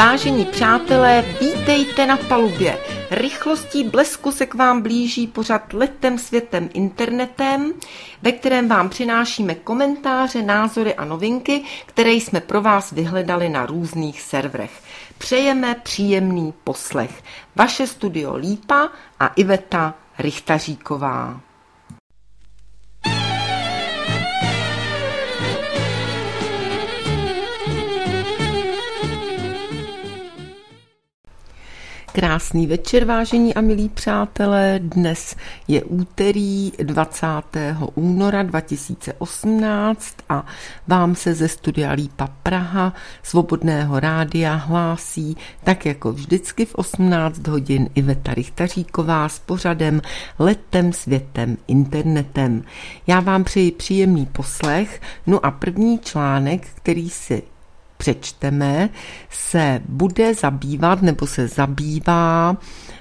Vážení přátelé, vítejte na palubě. Rychlostí blesku se k vám blíží pořad Letem světem internetem, ve kterém vám přinášíme komentáře, názory a novinky, které jsme pro vás vyhledali na různých serverech. Přejeme příjemný poslech. Vaše studio Lípa a Iveta Rychtaříková. Krásný večer, vážení a milí přátelé. Dnes je úterý 20. února 2018 a vám se ze studia Lípa Praha Svobodného rádia hlásí, tak jako vždycky v 18 hodin, Iveta Rychtaříková s pořadem Letem světem internetem. Já vám přeji příjemný poslech, no a první článek, který si přečteme, se bude zabývat nebo se zabývá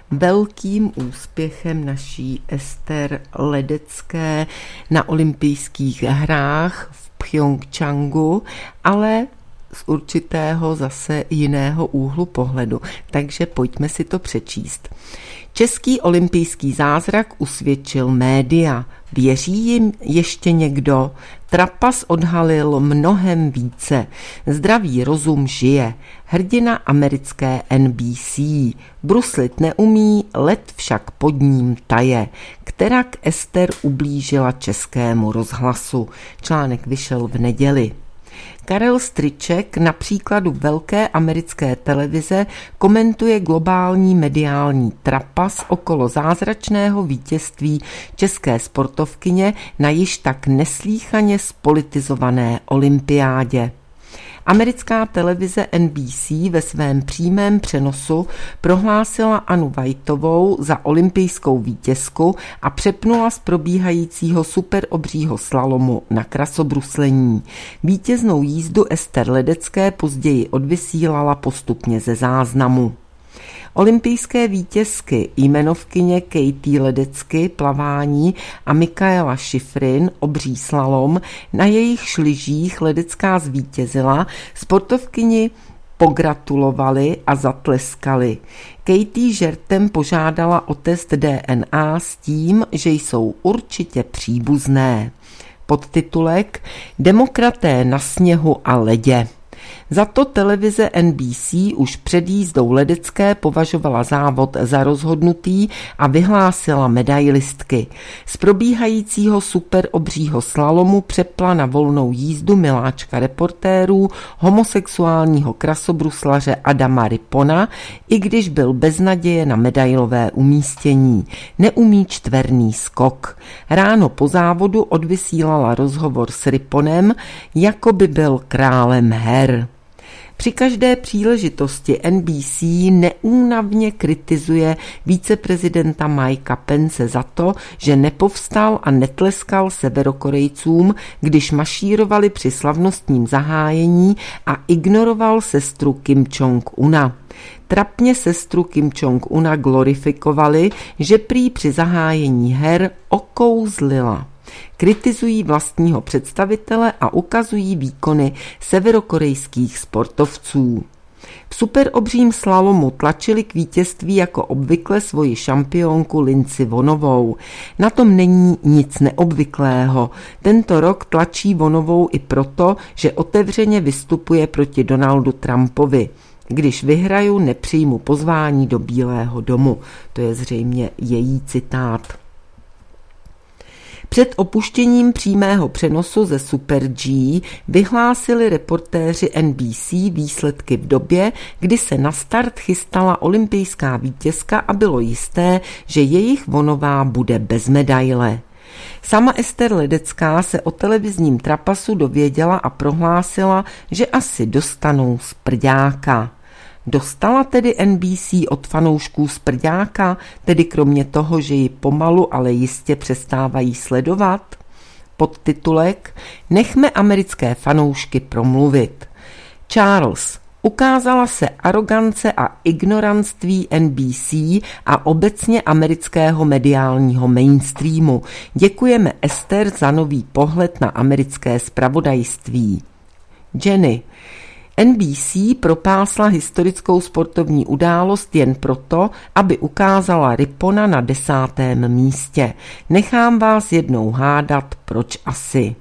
velkým úspěchem naší Ester Ledecké na olympijských hrách v Pchjongčchangu, ale z určitého zase jiného úhlu pohledu. Takže pojďme si to přečíst. Český olympijský zázrak usvědčil média. Věří jim ještě někdo? Trapas odhalil mnohem více. Zdravý rozum žije. Hrdina americké NBC. Bruslit neumí, led však pod ním taje. Kterak Ester ublížila Českému rozhlasu. Článek vyšel v neděli. Karel Stryček na příkladu velké americké televize komentuje globální mediální trapas okolo zázračného vítězství české sportovkyně na již tak neslýchaně spolitizované olympiádě. Americká televize NBC ve svém přímém přenosu prohlásila Anu Vajtovou za olympijskou vítězku a přepnula z probíhajícího superobřího slalomu na krasobruslení. Vítěznou jízdu Ester Ledecké později odvysílala postupně ze záznamu. Olympijské vítězky jmenovkyně Katie Ledecky plavání a Mikaela Shiffrin obří slalom, na jejich lyžích Ledecká zvítězila, sportovkyni pogratulovali a zatleskali. Katie žertem požádala o test DNA s tím, že jsou určitě příbuzné. Podtitulek Demokraté na sněhu a ledě. Za to televize NBC už před jízdou Ledecké považovala závod za rozhodnutý a vyhlásila medailistky. Z probíhajícího superobřího slalomu přepla na volnou jízdu miláčka reportérů homosexuálního krasobruslaře Adama Ripona, i když byl bez naděje na medailové umístění. Neumí čtverný skok. Ráno po závodu odvysílala rozhovor s Riponem, jako by byl králem her. Při každé příležitosti NBC neúnavně kritizuje viceprezidenta Mikea Pence za to, že nepovstal a netleskal Severokorejcům, když mašírovali při slavnostním zahájení a ignoroval sestru Kim Jong-una. Trapně sestru Kim Jong-una glorifikovali, že prý při zahájení her okouzlila. Kritizují vlastního představitele a ukazují výkony severokorejských sportovců. V superobřím slalomu tlačili k vítězství jako obvykle svoji šampionku Lindsey Vonovou. Na tom není nic neobvyklého. Tento rok tlačí Vonovou i proto, že otevřeně vystupuje proti Donaldu Trumpovi. Když vyhraju, nepřijmu pozvání do Bílého domu. To je zřejmě její citát. Před opuštěním přímého přenosu ze Super G vyhlásili reportéři NBC výsledky v době, kdy se na start chystala olympijská vítězka a bylo jisté, že jejich Vonová bude bez medaile. Sama Ester Ledecká se o televizním trapasu dověděla a prohlásila, že asi dostanou sprďáka. Dostala tedy NBC od fanoušků sprďáka, tedy kromě toho, že ji pomalu, ale jistě přestávají sledovat? Podtitulek Nechme americké fanoušky promluvit. Charles. Ukázala se arogance a ignoranství NBC a obecně amerického mediálního mainstreamu. Děkujeme Ester za nový pohled na americké zpravodajství. Jenny. NBC propásla historickou sportovní událost jen proto, aby ukázala Ripona na 10. místě. Nechám vás jednou hádat, proč asi.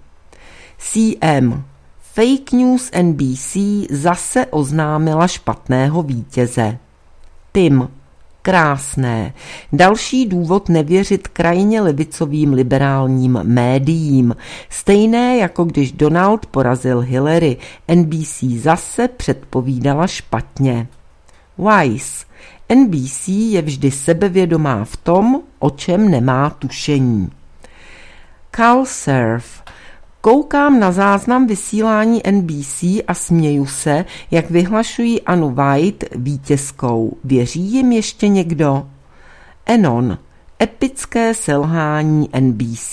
CM. Fake News NBC zase oznámila špatného vítěze. Tim. Krásné. Další důvod nevěřit krajně levicovým liberálním médiím. Stejné jako když Donald porazil Hillary. NBC zase předpovídala špatně. Wise. NBC je vždy sebevědomá v tom, o čem nemá tušení. CalSurf. Koukám na záznam vysílání NBC a směju se, jak vyhlašují Anu White vítězkou. Věří jim ještě někdo? Enon. Epické selhání NBC.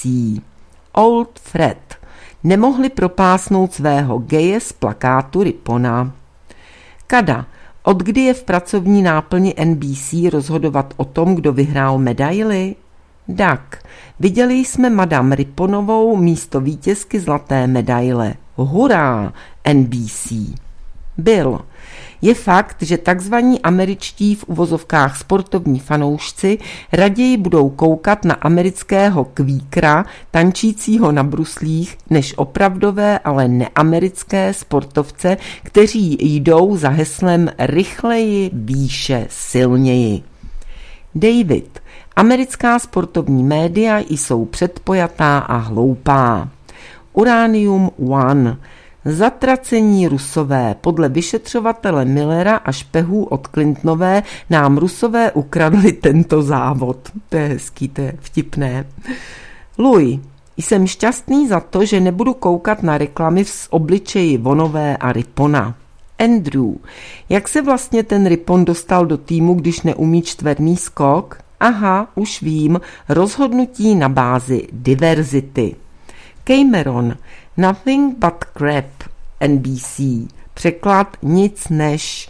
Old Fred. Nemohli propásnout svého geje z plakátu Ripona. Kada. Od kdy je v pracovní náplni NBC rozhodovat o tom, kdo vyhrál medaili? Dak. Viděli jsme Madame Riponovou místo vítězky zlaté medaile. Hurá, NBC. Bill. Je fakt, že takzvaní američtí v uvozovkách sportovní fanoušci raději budou koukat na amerického kvíkra tančícího na bruslích, než opravdové, ale neamerické sportovce, kteří jdou za heslem rychleji, výše, silněji. David. Americká sportovní média jsou předpojatá a hloupá. Uranium One. Zatracení Rusové. Podle vyšetřovatele Millera a špehů od Clintonové nám Rusové ukradli tento závod. To je hezký, to je vtipné. Louis. Jsem šťastný za to, že nebudu koukat na reklamy z obličeji Vonové a Ripona. Andrew. Jak se vlastně ten Ripon dostal do týmu, když neumí čtverný skok? Aha, už vím, rozhodnutí na bázi diverzity. Cameron. Nothing but crap. NBC. Překlad nic než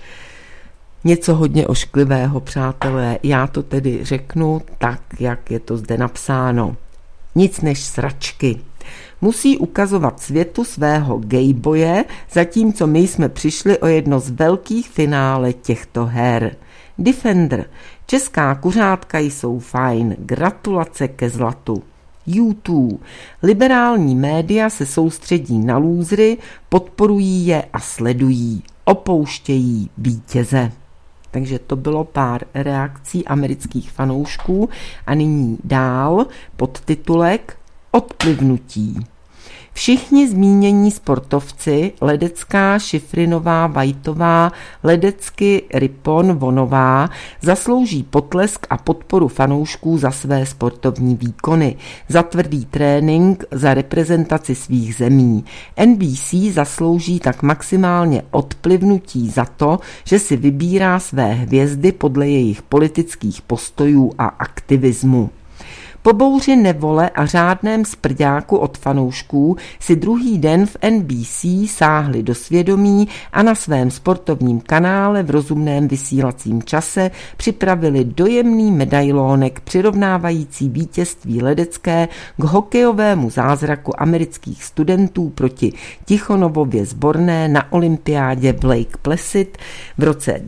něco hodně ošklivého, přátelé. Já to tedy řeknu tak, jak je to zde napsáno. Nic než sračky. Musí ukazovat světu svého gayboje, zatímco my jsme přišli o jedno z velkých finále těchto her. Defender. Česká kuřátka jsou fajn. Gratulace ke zlatu. YouTube. Liberální média se soustředí na lůzry, podporují je a sledují. Opouštějí vítěze. Takže to bylo pár reakcí amerických fanoušků a nyní dál podtitulek Odplivnutí. Všichni zmínění sportovci, Ledecká, Šifrinová, Vajtová, Ledecky, Ripon, Vonová, zaslouží potlesk a podporu fanoušků za své sportovní výkony, za tvrdý trénink, za reprezentaci svých zemí. NBC zaslouží tak maximálně odplivnutí za to, že si vybírá své hvězdy podle jejich politických postojů a aktivismu. Po bouři nevole a řádném sprďáku od fanoušků si druhý den v NBC sáhli do svědomí a na svém sportovním kanále v rozumném vysílacím čase připravili dojemný medailonek přirovnávající vítězství Ledecké k hokejovému zázraku amerických studentů proti Tichonovově sborné na olympiádě v Lake Placid v roce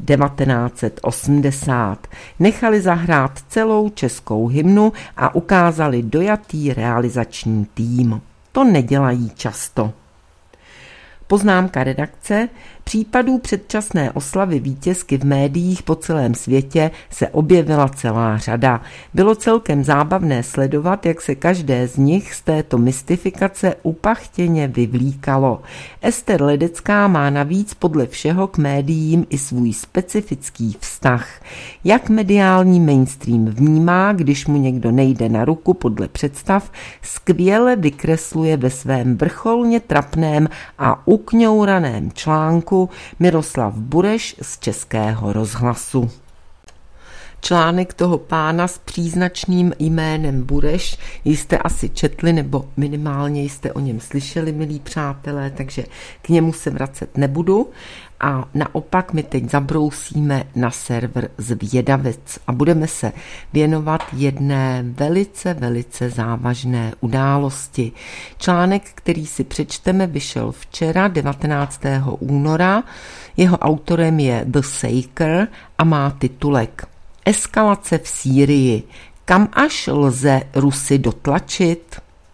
1980. Nechali zahrát celou českou hymnu a ukázali dojatý realizační tým. To nedělají často. Poznámka redakce. Případů předčasné oslavy vítězky v médiích po celém světě se objevila celá řada. Bylo celkem zábavné sledovat, jak se každé z nich z této mystifikace upachtěně vyvlíkalo. Ester Ledecká má navíc podle všeho k médiím i svůj specifický vztah. Jak mediální mainstream vnímá, když mu někdo nejde na ruku podle představ, skvěle vykresluje ve svém vrcholně trapném a ukňouraném článku Miroslav Bureš z Českého rozhlasu. Článek toho pána s příznačným jménem Bureš jste asi četli, nebo minimálně jste o něm slyšeli, milí přátelé, takže k němu se vracet nebudu. A naopak my teď zabrousíme na server Zvědavec a budeme se věnovat jedné velice závažné události. Článek, který si přečteme, vyšel včera 19. února. Jeho autorem je The Saker a má titulek Eskalace v Sýrii. Kam až lze Rusy dotlačit?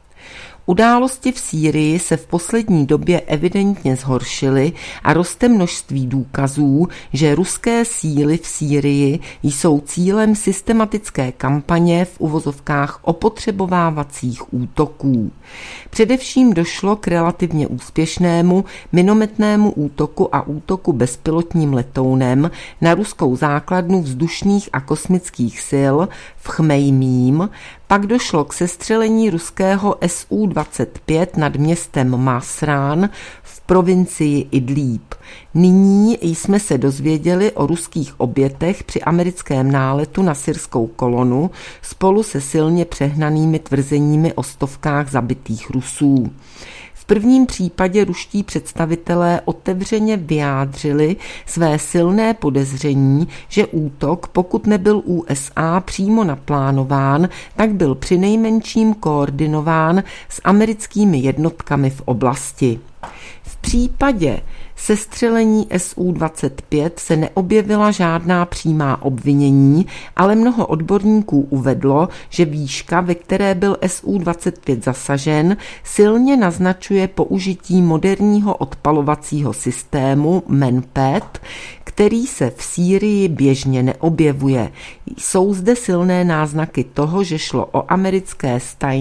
Události v Sýrii se v poslední době evidentně zhoršily a roste množství důkazů, že ruské síly v Sýrii jsou cílem systematické kampaně v uvozovkách opotřebovávacích útoků. Především došlo k relativně úspěšnému minometnému útoku a útoku bezpilotním letounem na ruskou základnu vzdušných a kosmických sil v Chmejmím. Pak došlo k sestřelení ruského Su-25 nad městem Masrán v provincii Idlíb. Nyní jsme se dozvěděli o ruských obětech při americkém náletu na syrskou kolonu spolu se silně přehnanými tvrzeními o stovkách zabitých Rusů. V prvním případě ruští představitelé otevřeně vyjádřili své silné podezření, že útok, pokud nebyl USA přímo naplánován, tak byl přinejmenším koordinován s americkými jednotkami v oblasti. V případě sestřelení Su-25 se neobjevila žádná přímá obvinění, ale mnoho odborníků uvedlo, že výška, ve které byl Su-25 zasažen, silně naznačuje použití moderního odpalovacího systému MENPET, který se v Sýrii běžně neobjevuje. Jsou zde silné náznaky toho, že šlo o americké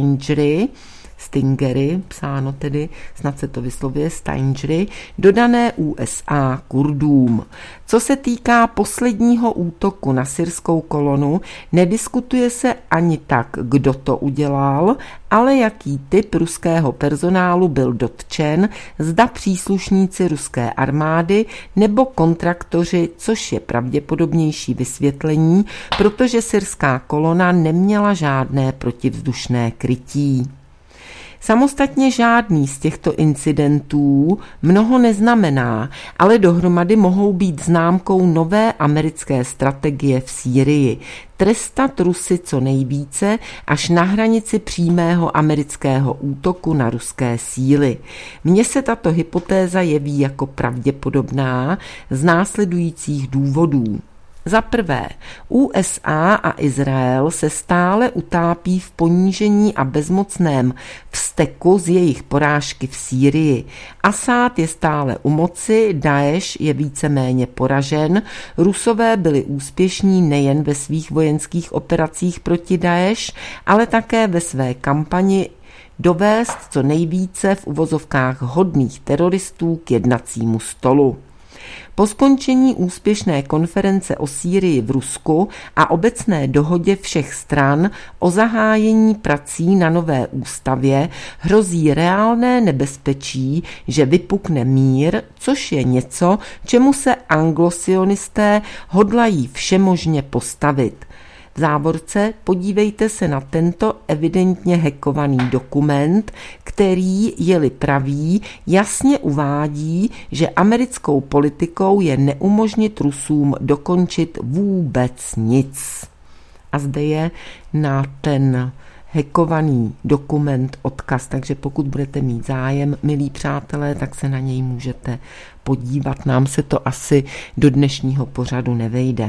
Stingery, psáno tedy, snad se to vyslovuje Stingery, dodané USA Kurdům. Co se týká posledního útoku na syrskou kolonu, nediskutuje se ani tak, kdo to udělal, ale jaký typ ruského personálu byl dotčen, zda příslušníci ruské armády nebo kontraktoři, což je pravděpodobnější vysvětlení, protože syrská kolona neměla žádné protivzdušné krytí. Samostatně žádný z těchto incidentů mnoho neznamená, ale dohromady mohou být známkou nové americké strategie v Sýrii. Trestat Rusy co nejvíce až na hranici přímého amerického útoku na ruské síly. Mně se tato hypotéza jeví jako pravděpodobná z následujících důvodů. Za prvé, USA a Izrael se stále utápí v ponížení a bezmocném vzteku z jejich porážky v Sýrii. Asád je stále u moci, Daeš je víceméně poražen, Rusové byli úspěšní nejen ve svých vojenských operacích proti Daeš, ale také ve své kampani dovést co nejvíce v uvozovkách hodných teroristů k jednacímu stolu. Po skončení úspěšné konference o Sýrii v Rusku a obecné dohodě všech stran o zahájení prací na nové ústavě hrozí reálné nebezpečí, že vypukne mír, což je něco, čemu se anglosionisté hodlají všemožně postavit. V závorce podívejte se na tento evidentně hackovaný dokument, který, je-li pravý, jasně uvádí, že americkou politikou je neumožnit Rusům dokončit vůbec nic. A zde je na ten hackovaný dokument odkaz, takže pokud budete mít zájem, milí přátelé, tak se na něj můžete podívat. Nám se to asi do dnešního pořadu nevejde.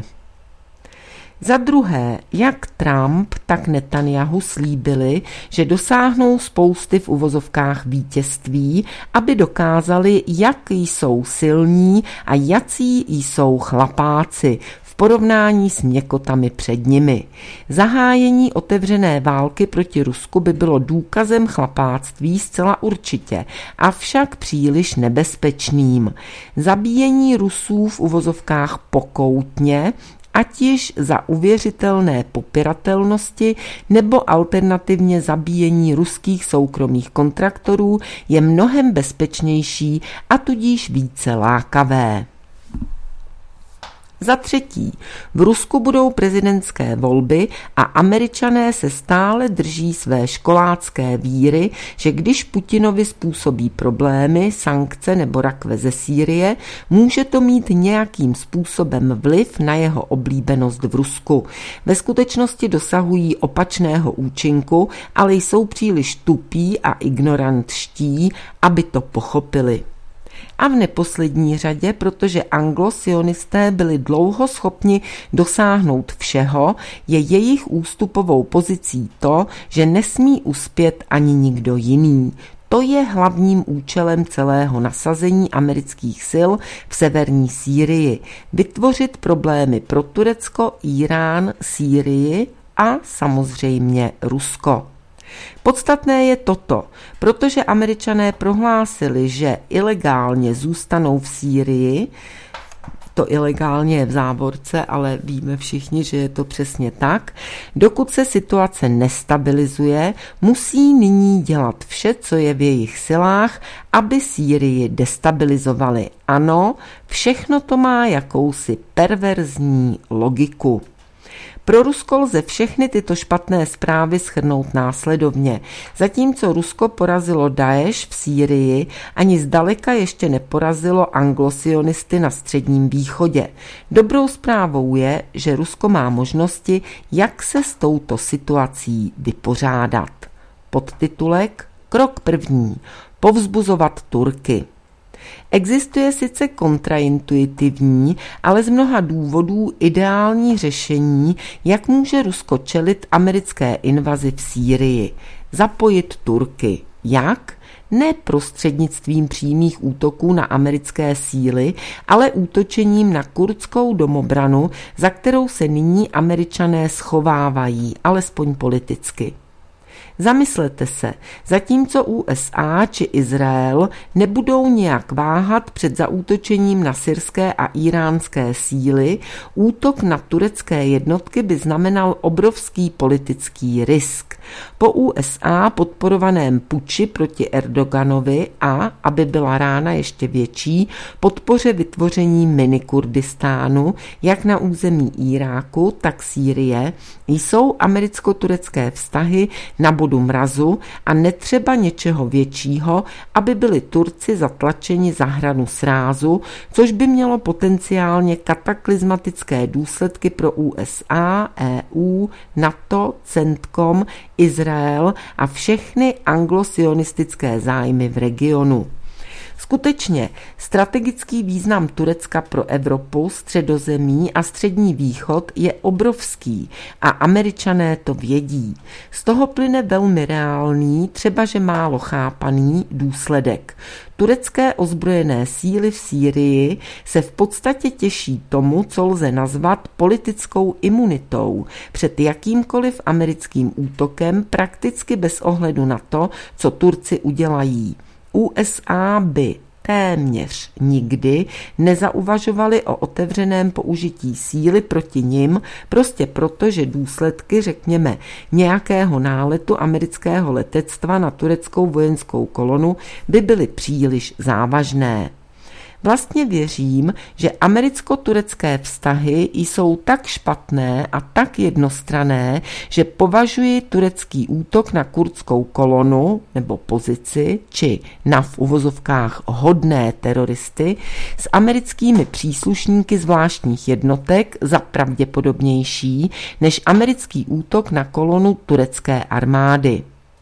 Za druhé, jak Trump, tak Netanyahu slíbili, že dosáhnou spousty v uvozovkách vítězství, aby dokázali, jak jsou silní a jací jsou chlapáci v porovnání s měkotami před nimi. Zahájení otevřené války proti Rusku by bylo důkazem chlapáctví zcela určitě, avšak příliš nebezpečným. Zabíjení Rusů v uvozovkách pokoutně, ať již za uvěřitelné popiratelnosti nebo alternativně zabíjení ruských soukromých kontraktorů je mnohem bezpečnější a tudíž více lákavé. Za třetí, v Rusku budou prezidentské volby a Američané se stále drží své školácké víry, že když Putinovi způsobí problémy, sankce nebo rakve ze Sýrie, může to mít nějakým způsobem vliv na jeho oblíbenost v Rusku. Ve skutečnosti dosahují opačného účinku, ale jsou příliš tupí a ignorantští, aby to pochopili. A v neposlední řadě, protože anglosionisté byli dlouho schopni dosáhnout všeho, je jejich ústupovou pozicí to, že nesmí uspět ani nikdo jiný. To je hlavním účelem celého nasazení amerických sil v severní Sýrii. Vytvořit problémy pro Turecko, Irán, Sýrii a samozřejmě Rusko. Podstatné je toto, protože Američané prohlásili, že ilegálně zůstanou v Sýrii, to ilegálně je v závorce, ale víme všichni, že je to přesně tak. Dokud se situace nestabilizuje, musí nyní dělat vše, co je v jejich silách, aby Sýrii destabilizovali. Ano, všechno to má jakousi perverzní logiku. Pro Rusko lze všechny tyto špatné zprávy shrnout následovně. Zatímco Rusko porazilo Daeš v Sýrii, ani zdaleka ještě neporazilo anglosionisty na Středním východě. Dobrou zprávou je, že Rusko má možnosti, jak se s touto situací vypořádat. Podtitulek Krok první. Povzbuzovat Turky. Existuje sice kontraintuitivní, ale z mnoha důvodů ideální řešení, jak může Rusko čelit americké invazi v Sýrii. Zapojit Turky. Jak? Ne prostřednictvím přímých útoků na americké síly, ale útočením na kurdskou domobranu, za kterou se nyní Američané schovávají, alespoň politicky. Zamyslete se, zatímco USA či Izrael nebudou nějak váhat před zaútočením na syrské a íránské síly, útok na turecké jednotky by znamenal obrovský politický risk. Po USA podporovaném puči proti Erdoganovi a, aby byla rána ještě větší, podpoře vytvoření mini-Kurdistánu, jak na území Iráku, tak Sýrie, jsou americko-turecké vztahy na bodu mrazu a netřeba něčeho většího, aby byli Turci zatlačeni za hranu srázu, což by mělo potenciálně kataklizmatické důsledky pro USA, EU, NATO, CENTCOM, Izrael a všechny anglosionistické zájmy v regionu. Skutečně, strategický význam Turecka pro Evropu, Středozemí a Střední východ je obrovský a Američané to vědí. Z toho plyne velmi reálný, třeba že málo chápaný důsledek. Turecké ozbrojené síly v Sýrii se v podstatě těší tomu, co lze nazvat politickou imunitou před jakýmkoliv americkým útokem prakticky bez ohledu na to, co Turci udělají. USA by téměř nikdy nezauvažovali o otevřeném použití síly proti nim, prostě proto, že důsledky, řekněme, nějakého náletu amerického letectva na tureckou vojenskou kolonu by byly příliš závažné. Vlastně věřím, že americko-turecké vztahy jsou tak špatné a tak jednostranné, že považuji turecký útok na kurdskou kolonu nebo pozici, či na v uvozovkách hodné teroristy s americkými příslušníky zvláštních jednotek za pravděpodobnější než americký útok na kolonu turecké armády.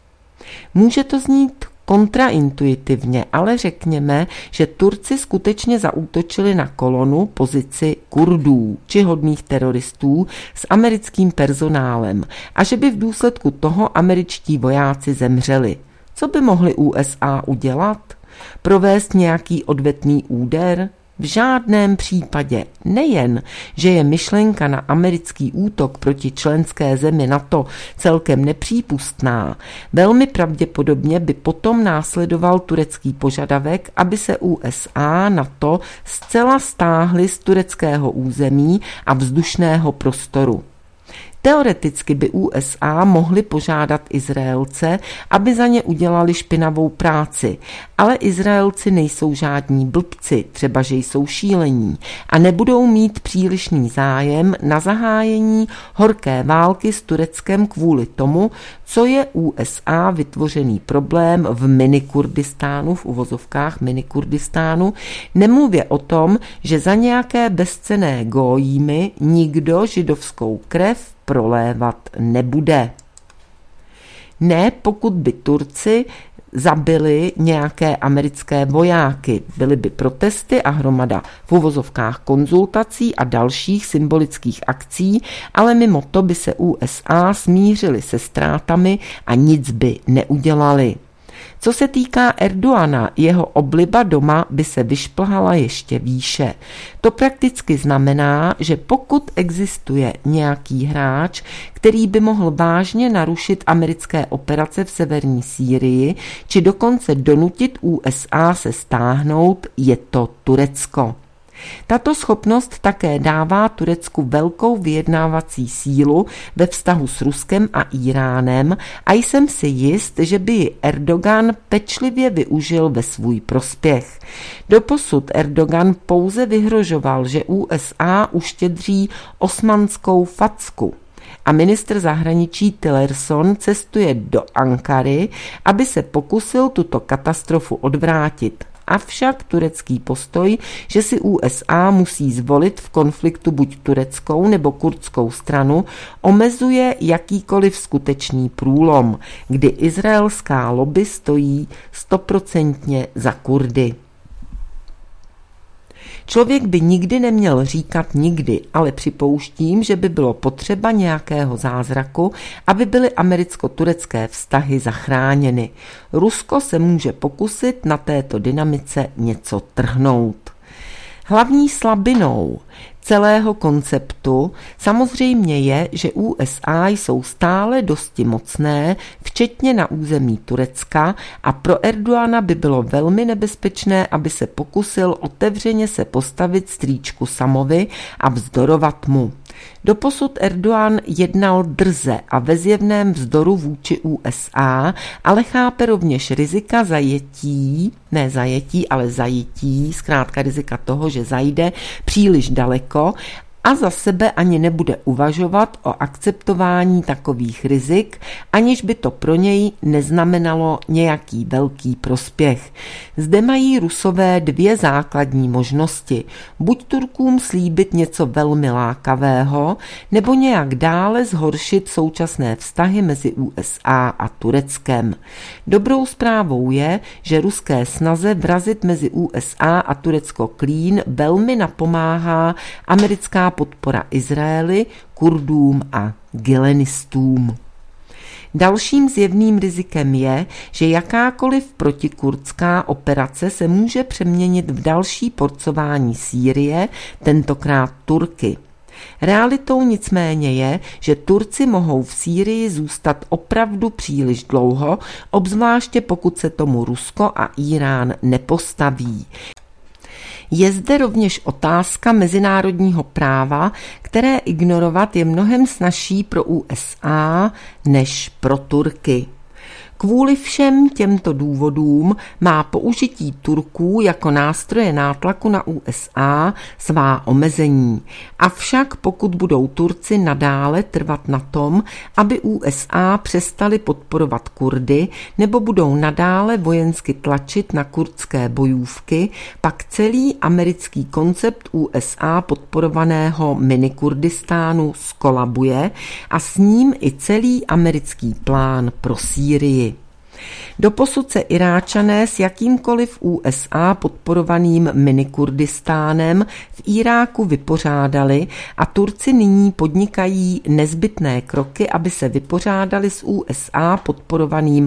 Může to znít kontraintuitivně, ale řekněme, že Turci skutečně zaútočili na kolonu, pozici Kurdů či hodných teroristů s americkým personálem a že by v důsledku toho američtí vojáci zemřeli. Co by mohli USA udělat? Provést nějaký odvetný úder? V žádném případě. Nejen, že je myšlenka na americký útok proti členské zemi NATO celkem nepřípustná, velmi pravděpodobně by potom následoval turecký požadavek, aby se USA NATO zcela stáhly z tureckého území a vzdušného prostoru. Teoreticky by USA mohli požádat Izraelce, aby za ně udělali špinavou práci, ale Izraelci nejsou žádní blbci, třeba že jsou šílení a nebudou mít přílišný zájem na zahájení horké války s Tureckem kvůli tomu, co je USA vytvořený problém v minikurdistánu, v uvozovkách minikurdistánu, nemluvě o tom, že za nějaké bezcenné gójimy nikdo židovskou krev prolévat nebude. Ne, pokud by Turci zabili nějaké americké vojáky. Byly by protesty a hromada v uvozovkách konzultací a dalších symbolických akcí, ale mimo to by se USA smířili se ztrátami a nic by neudělali. Co se týká Erdogana, jeho obliba doma by se vyšplhala ještě výše. To prakticky znamená, že pokud existuje nějaký hráč, který by mohl vážně narušit americké operace v severní Sýrii, či dokonce donutit USA se stáhnout, je to Turecko. Tato schopnost také dává Turecku velkou vyjednávací sílu ve vztahu s Ruskem a Íránem a jsem si jist, že by ji Erdogan pečlivě využil ve svůj prospěch. Doposud Erdogan pouze vyhrožoval, že USA uštědří osmanskou facku. A ministr zahraničí Tillerson cestuje do Ankary, aby se pokusil tuto katastrofu odvrátit. Avšak turecký postoj, že si USA musí zvolit v konfliktu buď tureckou nebo kurdskou stranu, omezuje jakýkoliv skutečný průlom, kdy izraelská lobby stojí 100% za Kurdy. Člověk by nikdy neměl říkat nikdy, ale připouštím, že by bylo potřeba nějakého zázraku, aby byly americko-turecké vztahy zachráněny. Rusko se může pokusit na této dynamice něco trhnout. Hlavní slabinou celého konceptu samozřejmě je, že USA jsou stále dosti mocné, včetně na území Turecka, a pro Erdogana by bylo velmi nebezpečné, aby se pokusil otevřeně se postavit strýčku Samovi a vzdorovat mu. Doposud Erdogan jednal drze a ve zjevném vzdoru vůči USA, ale chápe rovněž rizika zajití, zkrátka rizika toho, že zajde příliš daleko a za sebe ani nebude uvažovat o akceptování takových rizik, aniž by to pro něj neznamenalo nějaký velký prospěch. Zde mají Rusové dvě základní možnosti. Buď Turkům slíbit něco velmi lákavého, nebo nějak dále zhoršit současné vztahy mezi USA a Tureckem. Dobrou zprávou je, že ruské snaze vrazit mezi USA a Turecko klín velmi napomáhá americká podpora Izraeli, Kurdům a Gilenistům. Dalším zjevným rizikem je, že jakákoliv protikurdská operace se může přeměnit v další porcování Sýrie, tentokrát Turky. Realitou nicméně je, že Turci mohou v Sýrii zůstat opravdu příliš dlouho, obzvláště pokud se tomu Rusko a Írán nepostaví. Je zde rovněž otázka mezinárodního práva, které ignorovat je mnohem snazší pro USA než pro Turky. Kvůli všem těmto důvodům má použití Turků jako nástroje nátlaku na USA svá omezení. Avšak pokud budou Turci nadále trvat na tom, aby USA přestali podporovat Kurdy nebo budou nadále vojensky tlačit na kurdské bojůvky, pak celý americký koncept USA podporovaného minikurdistánu skolabuje a s ním i celý americký plán pro Sýrii. Doposud se Iráčané s jakýmkoliv USA podporovaným minikurdistánem v Iráku vypořádali a Turci nyní podnikají nezbytné kroky, aby se vypořádali s USA podporovaným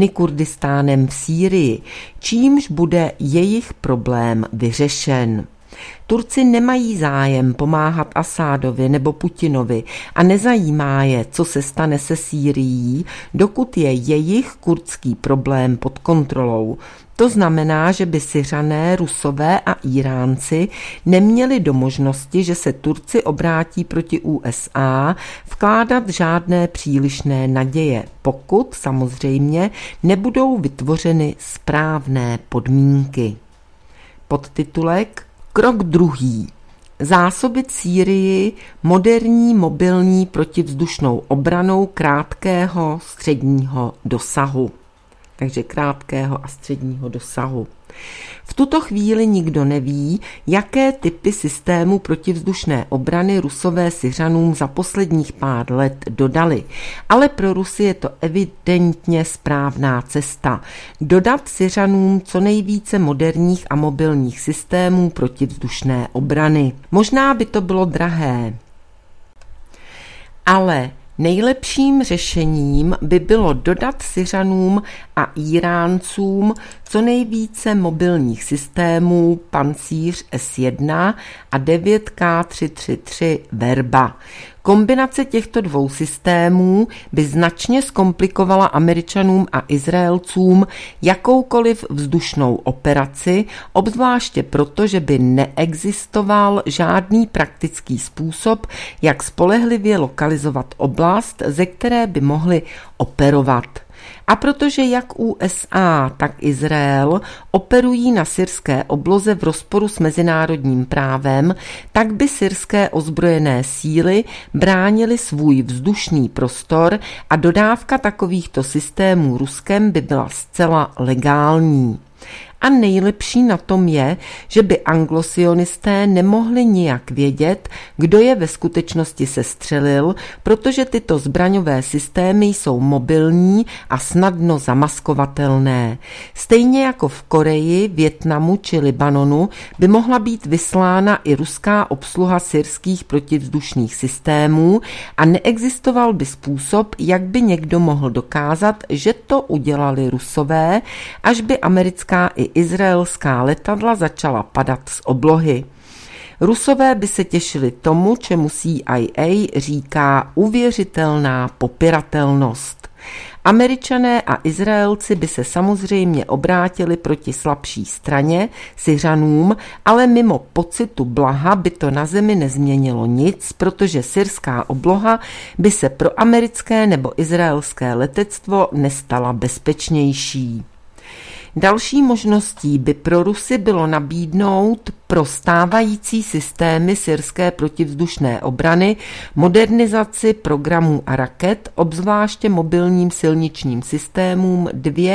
minikurdistánem v Sýrii, čímž bude jejich problém vyřešen. Turci nemají zájem pomáhat Asádovi nebo Putinovi a nezajímá je, co se stane se Sýrií, dokud je jejich kurdský problém pod kontrolou. To znamená, že by Syřané, Rusové a Iránci neměli do možnosti, že se Turci obrátí proti USA, vkládat žádné přílišné naděje, pokud samozřejmě nebudou vytvořeny správné podmínky. Podtitulek Krok druhý. Zásobit Sýrii moderní mobilní protivzdušnou obranou krátkého středního dosahu. Takže krátkého a středního dosahu. V tuto chvíli nikdo neví, jaké typy systému protivzdušné obrany Rusové Syřanům za posledních pár let dodali, ale pro Rusy je to evidentně správná cesta. Dodat Syřanům co nejvíce moderních a mobilních systémů protivzdušné obrany. Možná by to bylo drahé, ale nejlepším řešením by bylo dodat Syřanům a Iráncům co nejvíce mobilních systémů Pancíř S1 a 9K333 Verba. Kombinace těchto dvou systémů by značně zkomplikovala Američanům a Izraelcům jakoukoliv vzdušnou operaci, obzvláště proto, že by neexistoval žádný praktický způsob, jak spolehlivě lokalizovat oblast, ze které by mohli operovat. A protože jak USA, tak Izrael operují na syrské obloze v rozporu s mezinárodním právem, tak by syrské ozbrojené síly bránily svůj vzdušný prostor a dodávka takovýchto systémů Ruskem by byla zcela legální. A nejlepší na tom je, že by anglosionisté nemohli nijak vědět, kdo je ve skutečnosti sestřelil, protože tyto zbraňové systémy jsou mobilní a snadno zamaskovatelné. Stejně jako v Koreji, Vietnamu či Libanonu by mohla být vyslána i ruská obsluha syrských protivzdušných systémů a neexistoval by způsob, jak by někdo mohl dokázat, že to udělali Rusové, až by americká i izraelská letadla začala padat z oblohy. Rusové by se těšili tomu, čemu CIA říká uvěřitelná popiratelnost. Američané a Izraelci by se samozřejmě obrátili proti slabší straně, Syřanům, ale mimo pocitu blaha by to na zemi nezměnilo nic, protože syrská obloha by se pro americké nebo izraelské letectvo nestala bezpečnější. Další možností by pro Rusy bylo nabídnout pro stávající systémy syrské protivzdušné obrany modernizaci programů a raket, obzvláště mobilním silničním systémům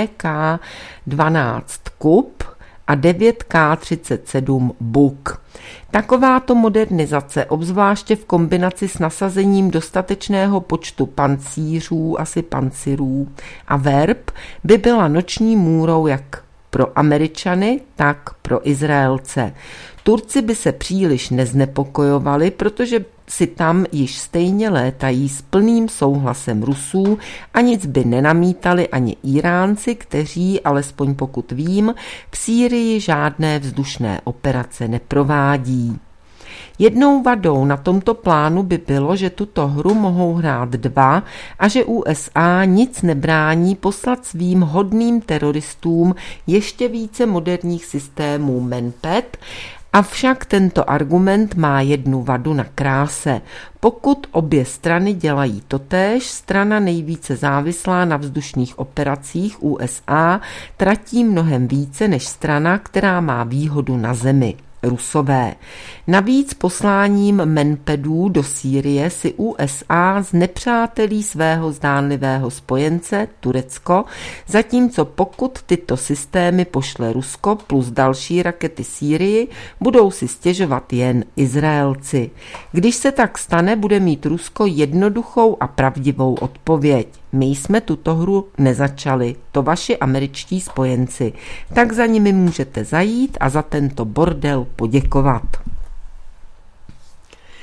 2K12 KUP a 9K37 Buk. Takováto modernizace, obzvláště v kombinaci s nasazením dostatečného počtu pancířů, asi pancirů a verb, by byla noční můrou jak pro Američany, tak pro Izraelce. Turci by se příliš neznepokojovali, protože si tam již stejně létají s plným souhlasem Rusů a nic by nenamítali ani Iránci, kteří, alespoň pokud vím, v Sýrii žádné vzdušné operace neprovádí. Jednou vadou na tomto plánu by bylo, že tuto hru mohou hrát dva a že USA nic nebrání poslat svým hodným teroristům ještě více moderních systémů Manpad. Avšak tento argument má jednu vadu na kráse. Pokud obě strany dělají totéž, strana nejvíce závislá na vzdušných operacích USA tratí mnohem více než strana, která má výhodu na zemi. Rusové. Navíc posláním Manpadů do Sýrie si USA znepřátelí svého zdánlivého spojence Turecko, zatímco pokud tyto systémy pošle Rusko plus další rakety Sýrii, budou si stěžovat jen Izraelci. Když se tak stane, bude mít Rusko jednoduchou a pravdivou odpověď. My jsme tuto hru nezačali, to vaši američtí spojenci, tak za nimi můžete zajít a za tento bordel poděkovat.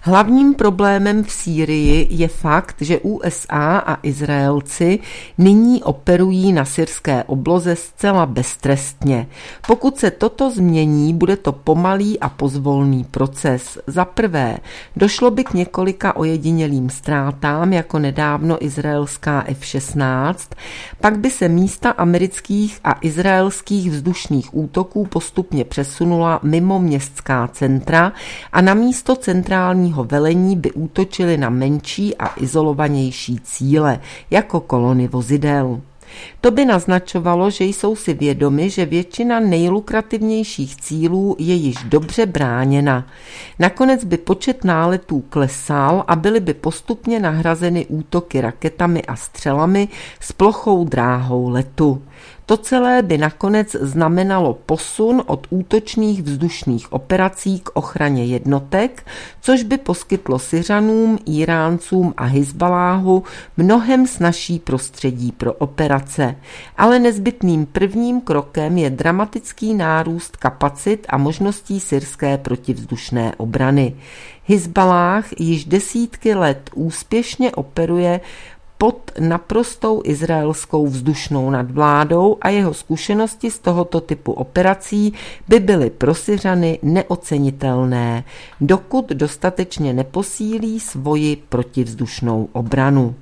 Hlavním problémem v Sýrii je fakt, že USA a Izraelci nyní operují na syrské obloze zcela beztrestně. Pokud se toto změní, bude to pomalý a pozvolný proces. Za prvé, došlo by k několika ojedinělým ztrátám, jako nedávno izraelská F-16, pak by se místa amerických a izraelských vzdušných útoků postupně přesunula mimo městská centra a na místo centrálního velení by útočili na menší a izolovanější cíle, jako kolony vozidel. To by naznačovalo, že jsou si vědomi, že většina nejlukrativnějších cílů je již dobře bráněna. Nakonec by počet náletů klesal a byly by postupně nahrazeny útoky raketami a střelami s plochou dráhou letu. To celé by nakonec znamenalo posun od útočných vzdušných operací k ochraně jednotek, což by poskytlo Syřanům, Íráncům a Hizbaláhu mnohem snazší prostředí pro operace. Ale nezbytným prvním krokem je dramatický nárůst kapacit a možností syrské protivzdušné obrany. Hizbaláh již desítky let úspěšně operuje pod naprostou izraelskou vzdušnou nadvládou a jeho zkušenosti z tohoto typu operací by byly pro Syřany neocenitelné, dokud dostatečně neposílí svoji protivzdušnou obranu.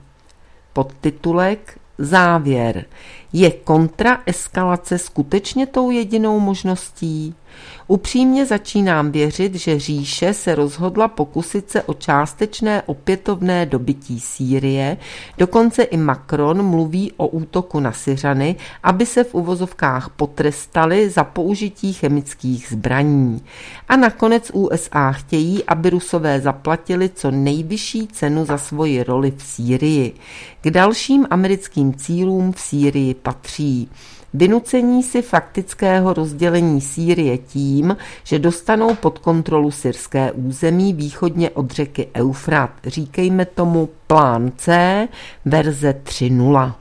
Podtitulek Závěr. Je kontraeskalace skutečně tou jedinou možností? Upřímně začínám věřit, že říše se rozhodla pokusit se o částečné opětovné dobytí Sýrie, dokonce i Macron mluví o útoku na Syřany, aby se v uvozovkách potrestali za použití chemických zbraní. A nakonec USA chtějí, aby Rusové zaplatili co nejvyšší cenu za svoji roli v Sýrii. K dalším americkým cílům v Sýrii patří vynucení si faktického rozdělení Sýrie tím, že dostanou pod kontrolu syrské území východně od řeky Eufrat. Říkejme tomu plán C, verze 3.0.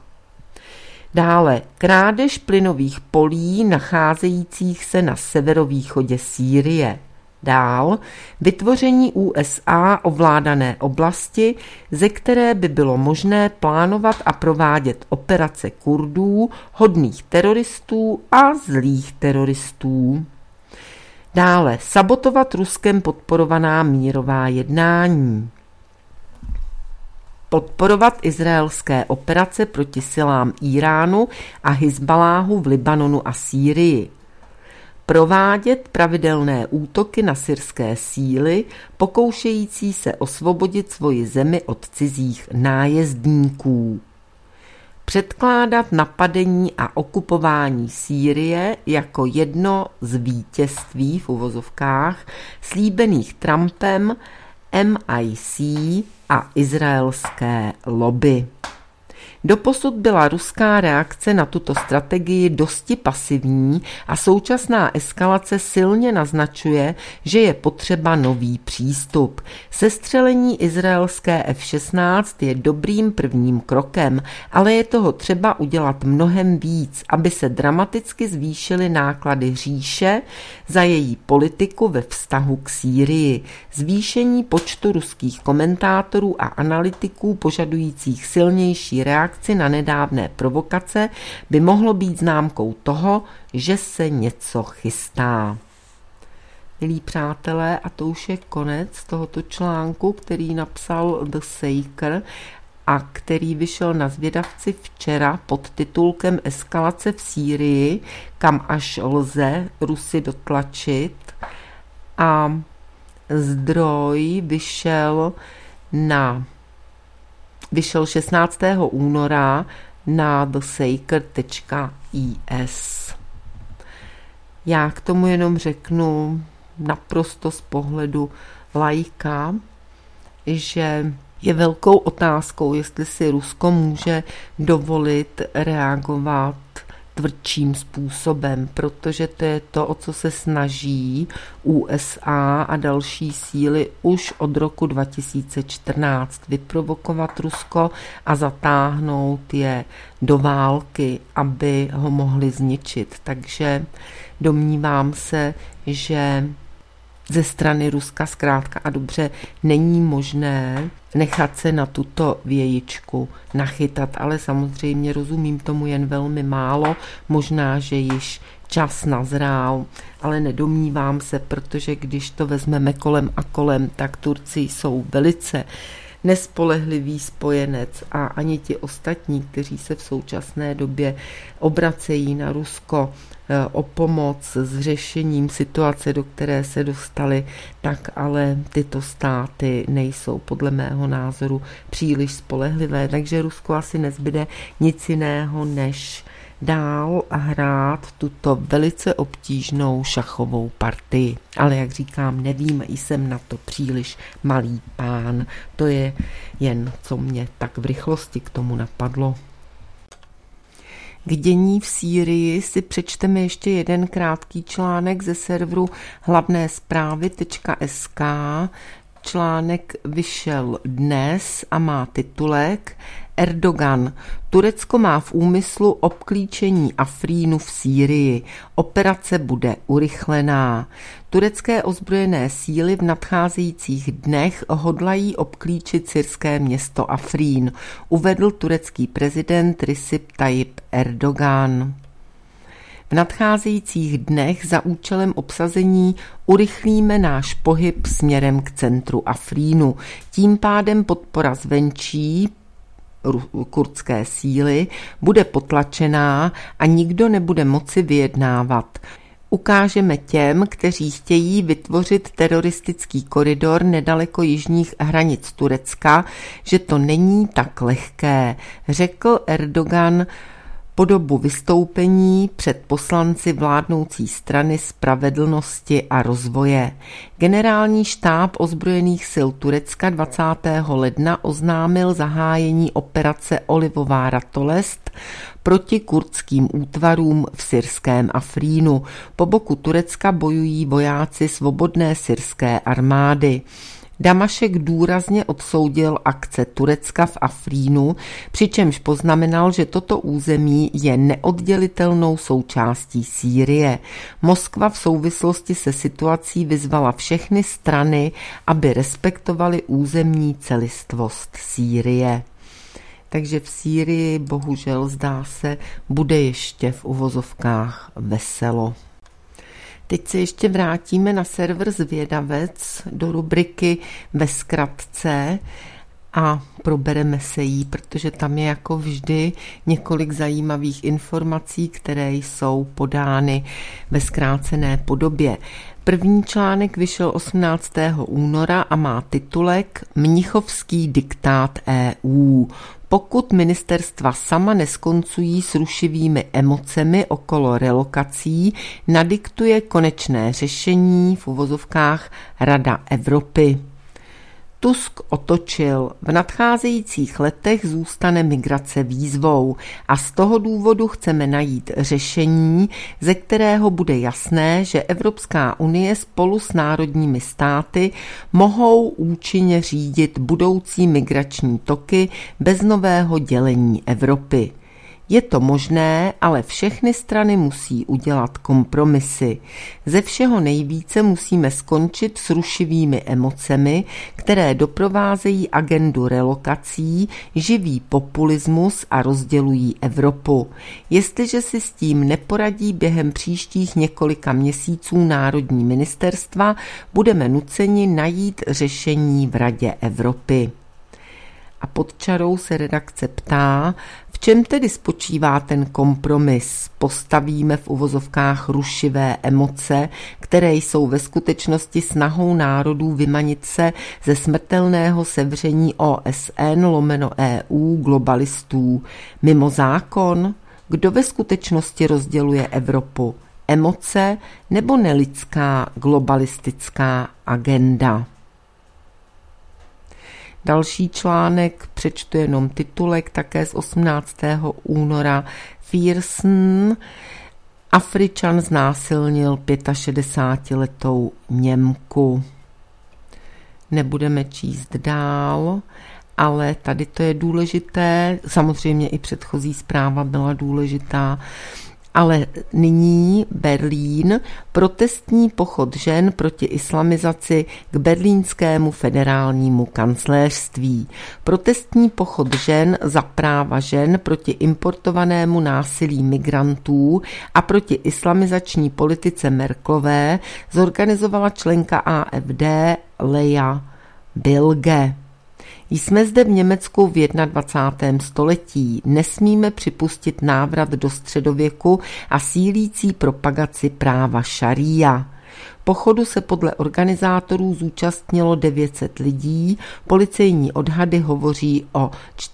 Dále krádež plynových polí nacházejících se na severovýchodě Sýrie. Dál vytvoření USA ovládané oblasti, ze které by bylo možné plánovat a provádět operace Kurdů, hodných teroristů a zlých teroristů. Dále sabotovat Ruskem podporovaná mírová jednání. Podporovat izraelské operace proti silám Íránu a Hizbaláhu v Libanonu a Sýrii. Provádět pravidelné útoky na syrské síly, pokoušející se osvobodit svoji zemi od cizích nájezdníků. Předkládat napadení a okupování Sýrie jako jedno z vítězství v uvozovkách slíbených Trumpem, MIC a izraelské lobby. Doposud byla ruská reakce na tuto strategii dosti pasivní a současná eskalace silně naznačuje, že je potřeba nový přístup. Sestřelení izraelské F-16 je dobrým prvním krokem, ale je toho třeba udělat mnohem víc, aby se dramaticky zvýšily náklady říše za její politiku ve vztahu k Sýrii. Zvýšení počtu ruských komentátorů a analytiků požadujících silnější reakci na nedávné provokace by mohlo být známkou toho, že se něco chystá. Milí přátelé, a to už je konec tohoto článku, který napsal The Saker a který vyšel na Zvědavci včera pod titulkem Eskalace v Sýrii, kam až lze Rusy dotlačit. A zdroj vyšel 16. února na thesaker.is. Já k tomu jenom řeknu naprosto z pohledu laika, že je velkou otázkou, jestli si Rusko může dovolit reagovat tvrdším způsobem, protože to je to, o co se snaží USA a další síly už od roku 2014 vyprovokovat Rusko a zatáhnout je do války, aby ho mohli zničit. Takže domnívám se, že ze strany Ruska zkrátka a dobře není možné nechat se na tuto vějičku nachytat, ale samozřejmě rozumím tomu jen velmi málo, možná, že již čas nazrál, ale nedomnívám se, protože když to vezmeme kolem a kolem, tak Turci jsou velice nespolehlivý spojenec a ani ti ostatní, kteří se v současné době obracejí na Rusko o pomoc s řešením situace, do které se dostali, tak ale tyto státy nejsou podle mého názoru příliš spolehlivé, takže Rusko asi nezbyde nic jiného, než dál hrát tuto velice obtížnou šachovou partii. Ale jak říkám, nevím, jsem na to příliš malý pán. To je jen, co mě tak v rychlosti k tomu napadlo. K dění v Sýrii si přečteme ještě jeden krátký článek ze serveru hlavnésprávy.sk. Článek vyšel dnes a má titulek Erdogan. Turecko má v úmyslu obklíčení Afrínu v Sýrii. Operace bude urychlená. Turecké ozbrojené síly v nadcházejících dnech hodlají obklíčit syrské město Afrín, uvedl turecký prezident Recep Tayyip Erdogan. V nadcházejících dnech za účelem obsazení urychlíme náš pohyb směrem k centru Afrínu. Tím pádem podpora zvenčí kurdské síly bude potlačená a nikdo nebude moci vyjednávat. Ukážeme těm, kteří chtějí vytvořit teroristický koridor nedaleko jižních hranic Turecka, že to není tak lehké, řekl Erdogan po dobu vystoupení před poslanci vládnoucí strany spravedlnosti a rozvoje. Generální štáb ozbrojených sil Turecka 20. ledna oznámil zahájení operace Olivová ratolest proti kurdským útvarům v syrském Afrínu. Po boku Turecka bojují vojáci svobodné syrské armády. Damašek důrazně odsoudil akce Turecka v Afrínu, přičemž poznamenal, že toto území je neoddělitelnou součástí Sýrie. Moskva v souvislosti se situací vyzvala všechny strany, aby respektovaly územní celistvost Sýrie. Takže v Sýrii bohužel zdá se, bude ještě v uvozovkách veselo. Teď se ještě vrátíme na server Zvědavec do rubriky Ve zkratce a probereme se jí, protože tam je jako vždy několik zajímavých informací, které jsou podány ve zkrácené podobě. První článek vyšel 18. února a má titulek Mnichovský diktát EU. Pokud ministerstva sama neskoncují s rušivými emocemi okolo relokací, nadiktuje konečné řešení v uvozovkách Rada Evropy. Tusk otočil. V nadcházejících letech zůstane migrace výzvou a z toho důvodu chceme najít řešení, ze kterého bude jasné, že Evropská unie spolu s národními státy mohou účinně řídit budoucí migrační toky bez nového dělení Evropy. Je to možné, ale všechny strany musí udělat kompromisy. Ze všeho nejvíce musíme skončit s rušivými emocemi, které doprovázejí agendu relokací, živí populismus a rozdělují Evropu. Jestliže si s tím neporadí během příštích několika měsíců národní ministerstva, budeme nuceni najít řešení v Radě Evropy. A pod čarou se redakce ptá, v čem tedy spočívá ten kompromis? Postavíme v uvozovkách rušivé emoce, které jsou ve skutečnosti snahou národů vymanit se ze smrtelného sevření OSN/EU globalistů. Mimo zákon? Kdo ve skutečnosti rozděluje Evropu? Emoce nebo nelidská globalistická agenda? Další článek, přečtu jenom titulek, také z 18. února. Fearson, Afričan znásilnil 65letou Němku. Nebudeme číst dál, ale tady to je důležité. Samozřejmě i předchozí zpráva byla důležitá. Ale nyní Berlín, protestní pochod žen proti islamizaci k berlínskému federálnímu kancléřství. Protestní pochod žen za práva žen proti importovanému násilí migrantů a proti islamizační politice Merkelové zorganizovala členka AfD Lea Bilge. Jsme zde v Německu v 21. století. Nesmíme připustit návrat do středověku a sílící propagaci práva šaría. Pochodu se podle organizátorů zúčastnilo 900 lidí, policejní odhady hovoří o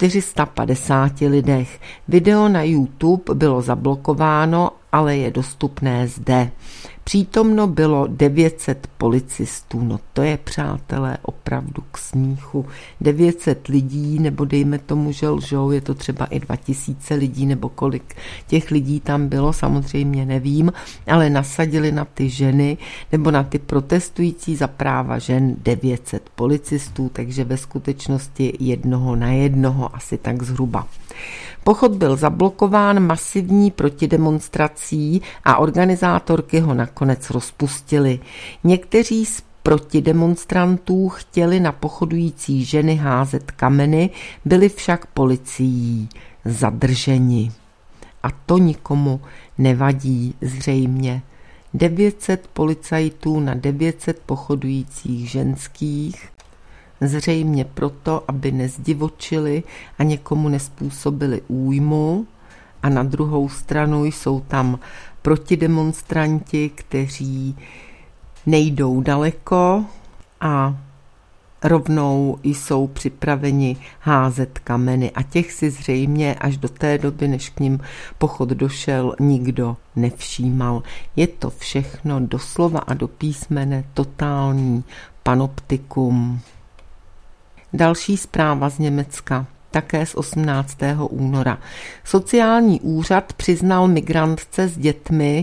450 lidech. Video na YouTube bylo zablokováno, ale je dostupné zde. Přítomno bylo 900 policistů, no to je, přátelé, opravdu k smíchu. 900 lidí, nebo dejme tomu, že lžou, je to třeba i 2000 lidí, nebo kolik těch lidí tam bylo, samozřejmě nevím, ale nasadili na ty ženy, nebo na ty protestující za práva žen 900 policistů, takže ve skutečnosti 1 na 1, asi tak zhruba. Pochod byl zablokován masivní protidemonstrací a organizátorky ho nakonec rozpustili. Někteří z protidemonstrantů chtěli na pochodující ženy házet kameny, byli však policií zadrženi. A to nikomu nevadí zřejmě. 900 policajtů na 900 pochodujících ženských, zřejmě proto, aby nezdivočili a někomu nespůsobili újmu. A na druhou stranu jsou tam protidemonstranti, kteří nejdou daleko a rovnou jsou připraveni házet kameny. A těch si zřejmě až do té doby, než k ním pochod došel, nikdo nevšímal. Je to všechno doslova a do písmene totální panoptikum. Další zpráva z Německa, také z 18. února. Sociální úřad přiznal migrantce s dětmi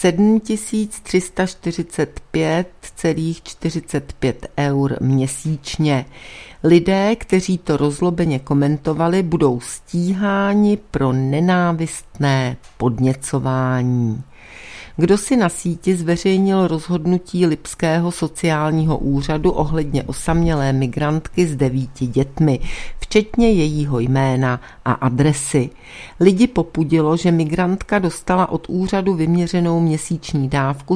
7345,45 eur měsíčně. Lidé, kteří to rozlobeně komentovali, budou stíháni pro nenávistné podněcování. Kdo si na síti zveřejnil rozhodnutí Lipského sociálního úřadu ohledně osamělé migrantky s 9 dětmi, včetně jejího jména a adresy. Lidi popudilo, že migrantka dostala od úřadu vyměřenou měsíční dávku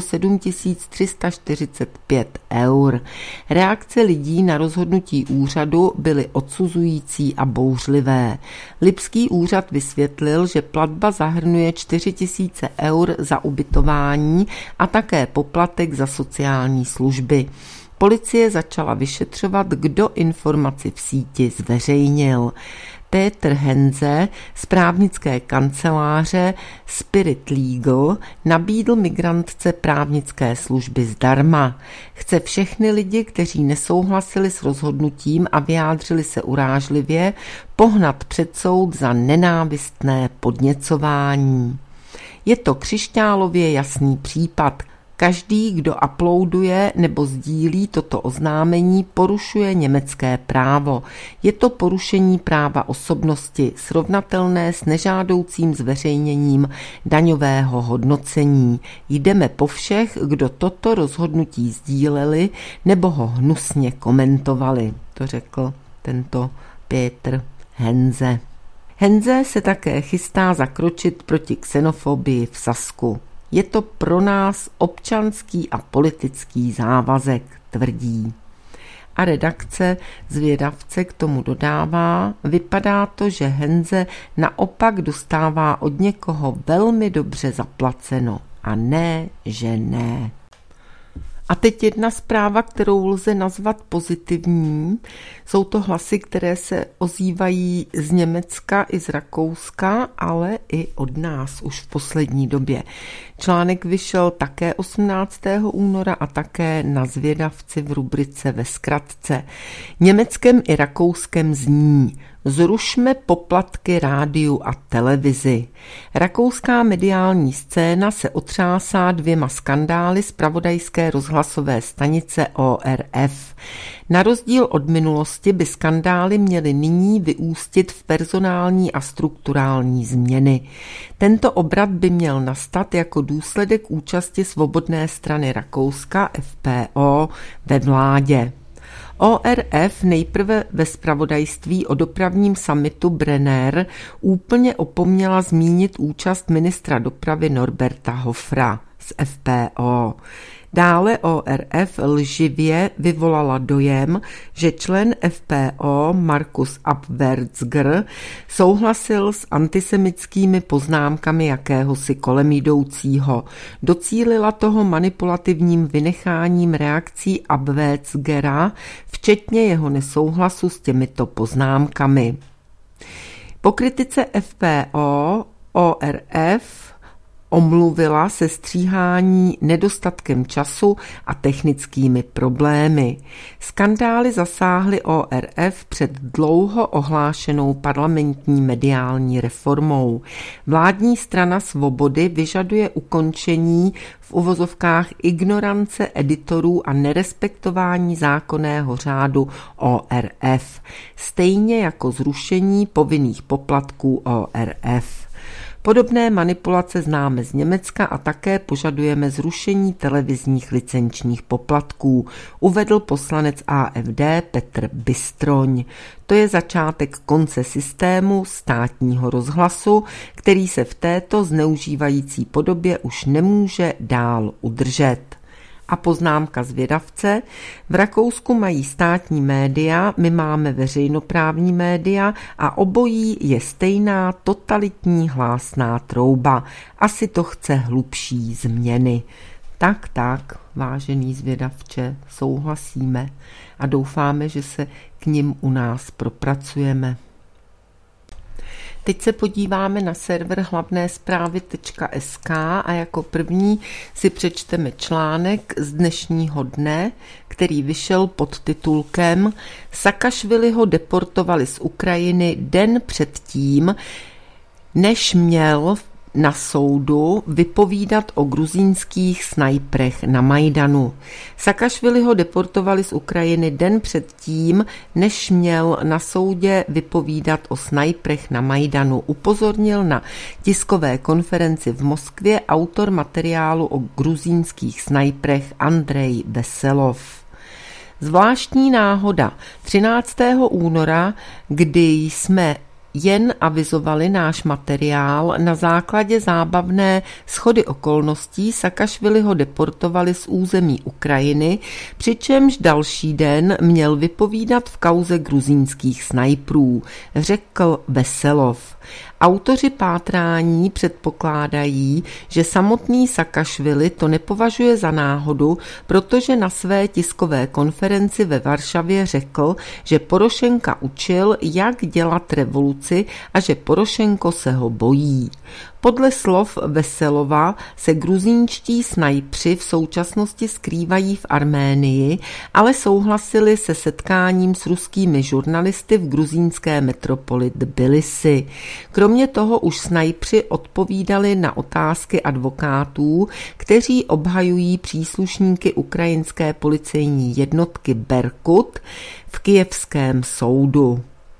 7345 eur. Reakce lidí na rozhodnutí úřadu byly odsuzující a bouřlivé. Lipský úřad vysvětlil, že platba zahrnuje 4000 eur za ubytování a také poplatek za sociální služby. Policie začala vyšetřovat, kdo informaci v síti zveřejnil. Peter Henze z právnické kanceláře Spirit Legal nabídl migrantce právnické služby zdarma. Chce všechny lidi, kteří nesouhlasili s rozhodnutím a vyjádřili se urážlivě, pohnat před soud za nenávistné podněcování. Je to křišťálově jasný případ. Každý, kdo uploaduje nebo sdílí toto oznámení, porušuje německé právo. Je to porušení práva osobnosti, srovnatelné s nežádoucím zveřejněním daňového hodnocení. Jdeme po všech, kdo toto rozhodnutí sdíleli nebo ho hnusně komentovali, to řekl tento Peter Henze. Henze se také chystá zakročit proti xenofobii v Sasku. Je to pro nás občanský a politický závazek, tvrdí. A redakce Zvědavce k tomu dodává, vypadá to, že Henze naopak dostává od někoho velmi dobře zaplaceno. A ne, že ne. A teď jedna zpráva, kterou lze nazvat pozitivní. Jsou to hlasy, které se ozývají z Německa i z Rakouska, ale i od nás už v poslední době. Článek vyšel také 18. února a také na Zvědavci v rubrice Ve zkratce. Německém i Rakouskem zní: Zrušme poplatky rádiu a televizi. Rakouská mediální scéna se otřásá 2 skandály zpravodajské rozhlasové stanice ORF. Na rozdíl od minulosti by skandály měly nyní vyústit v personální a strukturální změny. Tento obrat by měl nastat jako důsledek účasti Svobodné strany Rakouska FPO ve vládě. ORF nejprve ve zpravodajství o dopravním summitu Brenner úplně opomněla zmínit účast ministra dopravy Norberta Hoffera z FPO. Dále ORF lživě vyvolala dojem, že člen FPO Markus Abwärtsger souhlasil s antisemitskými poznámkami jakéhosi kolem jdoucího. Docílila toho manipulativním vynecháním reakcí Abwärtsgera, včetně jeho nesouhlasu s těmito poznámkami. Po kritice FPO ORF omluvila se stříhání nedostatkem času a technickými problémy. Skandály zasáhly ORF před dlouho ohlášenou parlamentní mediální reformou. Vládní strana Svobody vyžaduje ukončení v uvozovkách ignorance editorů a nerespektování zákonného řádu ORF, stejně jako zrušení povinných poplatků ORF. Podobné manipulace známe z Německa a také požadujeme zrušení televizních licenčních poplatků, uvedl poslanec AfD Petr Bystroň. To je začátek konce systému státního rozhlasu, který se v této zneužívající podobě už nemůže dál udržet. A poznámka z vědavce. V Rakousku mají státní média, my máme veřejnoprávní média a obojí je stejná totalitní hlásná trouba. Asi to chce hlubší změny. Tak, vážený zvědavče, souhlasíme a doufáme, že se k nim u nás propracujeme. Teď se podíváme na server hlavnésprávy.sk a jako první si přečteme článek z dnešního dne, který vyšel pod titulkem Sakašviliho deportovali z Ukrajiny den předtím, než měl na soudu vypovídat o gruzínských snajprech na Majdanu. Sakašviliho deportovali z Ukrajiny den předtím, než měl na soudě vypovídat o snajprech na Majdanu. Upozornil na tiskové konferenci v Moskvě autor materiálu o gruzínských snajprech Andrej Veselov. Zvláštní náhoda. 13. února, kdy jsme jen avizovali náš materiál, na základě zábavné shody okolností Sakašviliho deportovali z území Ukrajiny, přičemž další den měl vypovídat v kauze gruzínských snajprů, řekl Veselov. Autoři pátrání předpokládají, že samotný Sakašvili to nepovažuje za náhodu, protože na své tiskové konferenci ve Varšavě řekl, že Porošenka učil, jak dělat revoluci a že Porošenko se ho bojí. Podle slov Veselova se gruzínští snajpři v současnosti skrývají v Arménii, ale souhlasili se setkáním s ruskými žurnalisty v gruzínské metropoli Tbilisi. Kromě toho už snajpři odpovídali na otázky advokátů, kteří obhajují příslušníky ukrajinské policejní jednotky Berkut v kyjevském soudu.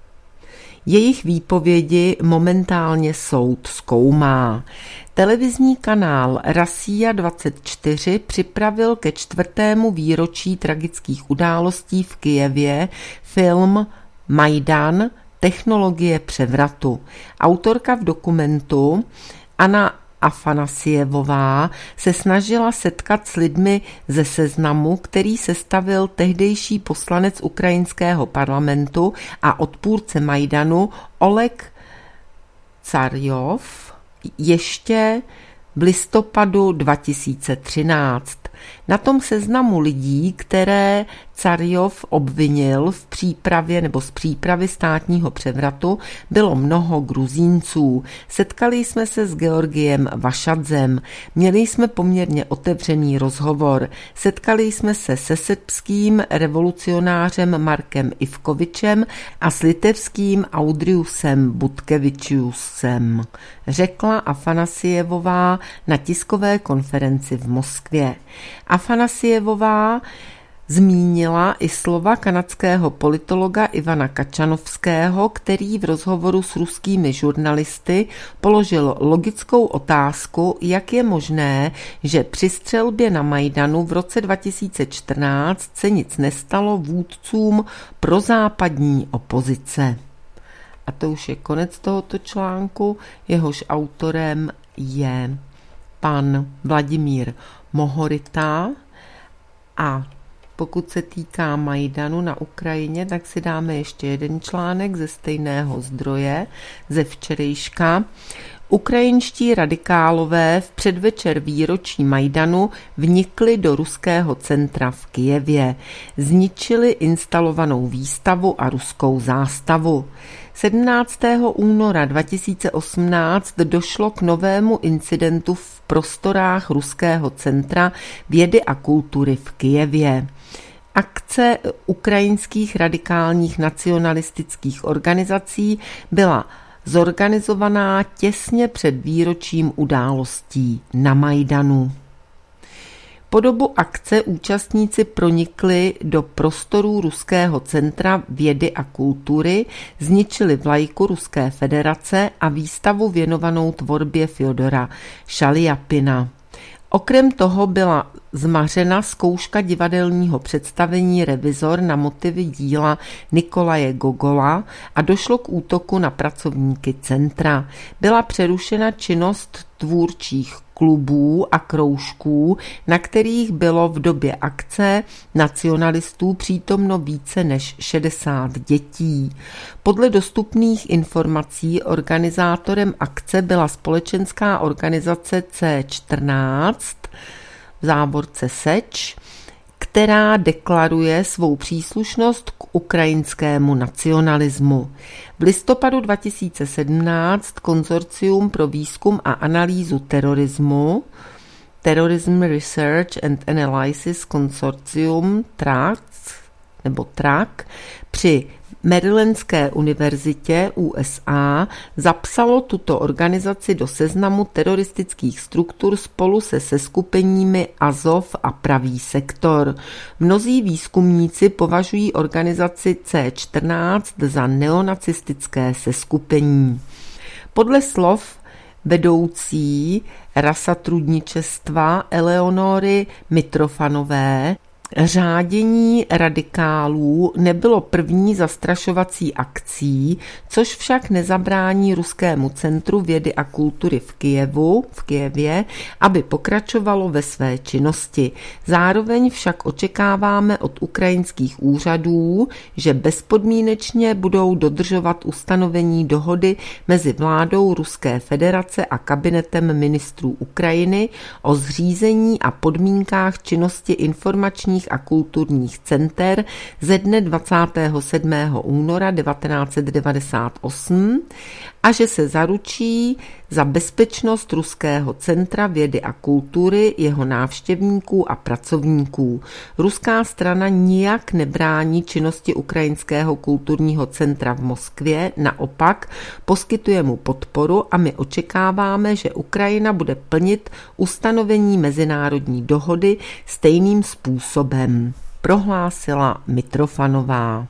Jejich výpovědi momentálně soud zkoumá. Televizní kanál Rasija 24 připravil ke 4. výročí tragických událostí v Kyjevě film Majdan – technologie převratu. Autorka v dokumentu Anna Afanasievová se snažila setkat s lidmi ze Seznamu, který sestavil tehdejší poslanec ukrajinského parlamentu a odpůrce Majdanu Oleg Carjov ještě v listopadu 2013. Na tom seznamu lidí, které Carjov obvinil v přípravě nebo z přípravy státního převratu, bylo mnoho Gruzínců. Setkali jsme se s Georgiem Vašadzem, měli jsme poměrně otevřený rozhovor. Setkali jsme se srbským revolucionářem Markem Ivkovičem a s litevským Audriusem Butkevičiusem, řekla Afanasievová na tiskové konferenci v Moskvě. Afanasievová zmínila i slova kanadského politologa Ivana Kačanovského, který v rozhovoru s ruskými žurnalisty položil logickou otázku, jak je možné, že při střelbě na Majdanu v roce 2014 se nic nestalo vůdcům prozápadní opozice. A to už je konec tohoto článku, jehož autorem je pan Vladimír Mohorita. A pokud se týká Majdanu na Ukrajině, tak si dáme ještě jeden článek ze stejného zdroje, ze včerejška. Ukrajinští radikálové v předvečer výročí Majdanu vnikli do ruského centra v Kyjevě. Zničili instalovanou výstavu a ruskou zástavu. 17. února 2018 došlo k novému incidentu v prostorách ruského centra vědy a kultury v Kyjevě. Akce ukrajinských radikálních nacionalistických organizací byla zorganizovaná těsně před výročím událostí na Majdanu. Po dobu akce účastníci pronikli do prostorů ruského centra vědy a kultury, zničili vlajku Ruské federace a výstavu věnovanou tvorbě Fjodora Šaljapina. Okrem toho byla zmařena zkouška divadelního představení Revizor na motivy díla Nikolaje Gogola a došlo k útoku na pracovníky centra. Byla přerušena činnost tvůrčích klubů a kroužků, na kterých bylo v době akce nacionalistů přítomno více než 60 dětí. Podle dostupných informací organizátorem akce byla společenská organizace C14, v závorce Seč, která deklaruje svou příslušnost k ukrajinskému nacionalismu. V listopadu 2017 Konzorcium pro výzkum a analýzu terorismu Terrorism Research and Analysis Consortium TRAC při Marylandské univerzitě USA zapsalo tuto organizaci do seznamu teroristických struktur spolu se seskupeními Azov a Pravý sektor. Mnozí výzkumníci považují organizaci C14 za neonacistické seskupení. Podle slov vedoucí rasatrudničestva Eleonory Mitrofanové řádění radikálů nebylo první zastrašovací akcí, což však nezabrání Ruskému centru vědy a kultury v Kyjevě, aby pokračovalo ve své činnosti. Zároveň však očekáváme od ukrajinských úřadů, že bezpodmínečně budou dodržovat ustanovení dohody mezi vládou Ruské federace a kabinetem ministrů Ukrajiny o zřízení a podmínkách činnosti informačních a kulturních center ze dne 27. února 1998 a že se zaručí za bezpečnost Ruského centra vědy a kultury, jeho návštěvníků a pracovníků. Ruská strana nijak nebrání činnosti Ukrajinského kulturního centra v Moskvě, naopak poskytuje mu podporu a my očekáváme, že Ukrajina bude plnit ustanovení mezinárodní dohody stejným způsobem, prohlásila Mitrofanová.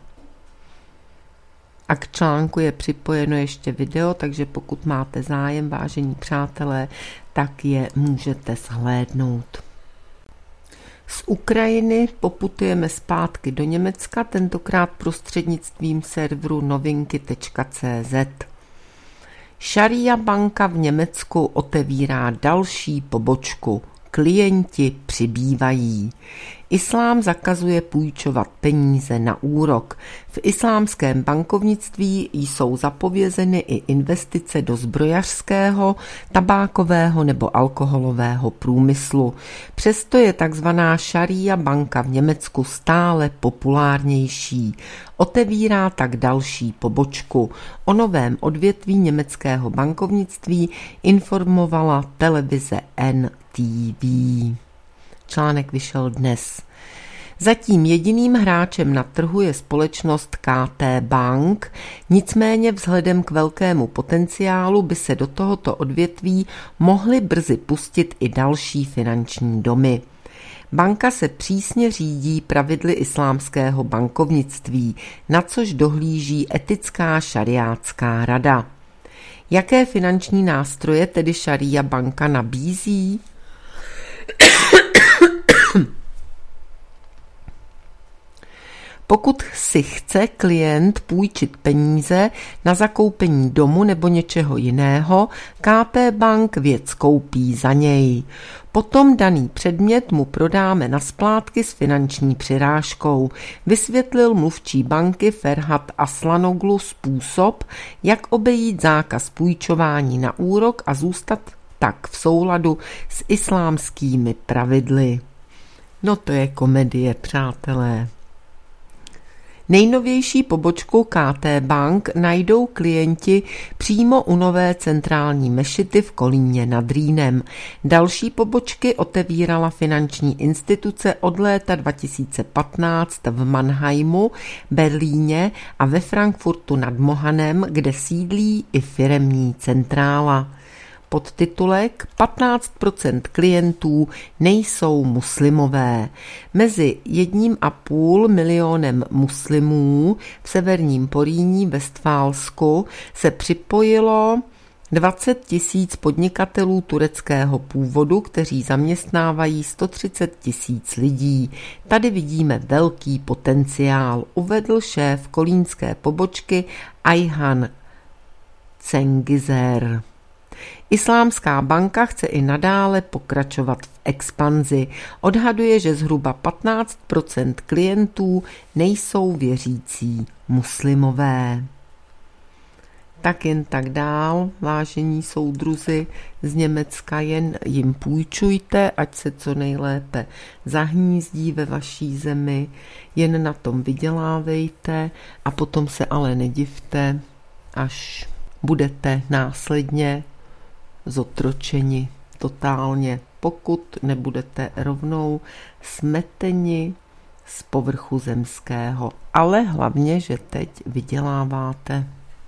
A k článku je připojeno ještě video, takže pokud máte zájem, vážení přátelé, tak je můžete shlédnout. Z Ukrajiny poputujeme zpátky do Německa, tentokrát prostřednictvím serveru novinky.cz. Šaria banka v Německu otevírá další pobočku. Klienti přibývají. Islám zakazuje půjčovat peníze na úrok. V islámském bankovnictví jsou zapovězeny i investice do zbrojařského, tabákového nebo alkoholového průmyslu. Přesto je takzvaná šaría banka v Německu stále populárnější. Otevírá tak další pobočku. O novém odvětví německého bankovnictví informovala televize NTV. Článek vyšel dnes. Zatím jediným hráčem na trhu je společnost KT Bank, nicméně vzhledem k velkému potenciálu by se do tohoto odvětví mohly brzy pustit i další finanční domy. Banka se přísně řídí pravidly islámského bankovnictví, na což dohlíží etická šariátská rada. Jaké finanční nástroje tedy šaría banka nabízí? Pokud si chce klient půjčit peníze na zakoupení domu nebo něčeho jiného, KT Bank věc koupí za něj. Potom daný předmět mu prodáme na splátky s finanční přirážkou, vysvětlil mluvčí banky Ferhat Aslanoglu způsob, jak obejít zákaz půjčování na úrok a zůstat tak v souladu s islámskými pravidly. No to je komedie, přátelé. Nejnovější pobočku KT Bank najdou klienti přímo u nové centrální mešity v Kolíně nad Rýnem. Další pobočky otevírala finanční instituce od léta 2015 v Mannheimu, Berlíně a ve Frankfurtu nad Mohanem, kde sídlí i firemní centrála. Podtitulek 15% klientů nejsou muslimové. Mezi 1,5 milionem muslimů v severním Porýní Vestfálsku se připojilo 20 000 podnikatelů tureckého původu, kteří zaměstnávají 130 000 lidí. Tady vidíme velký potenciál, uvedl šéf kolínské pobočky Ayhan Cengizer. Islámská banka chce i nadále pokračovat v expanzi. Odhaduje, že zhruba 15% klientů nejsou věřící muslimové. Tak jen tak dál, vážení soudruzi z Německa, jen jim půjčujte, ať se co nejlépe zahnízdí ve vaší zemi, jen na tom vydělávejte a potom se ale nedivte, až budete následně zotročeni totálně, pokud nebudete rovnou smeteni z povrchu zemského. Ale hlavně, že teď vyděláváte.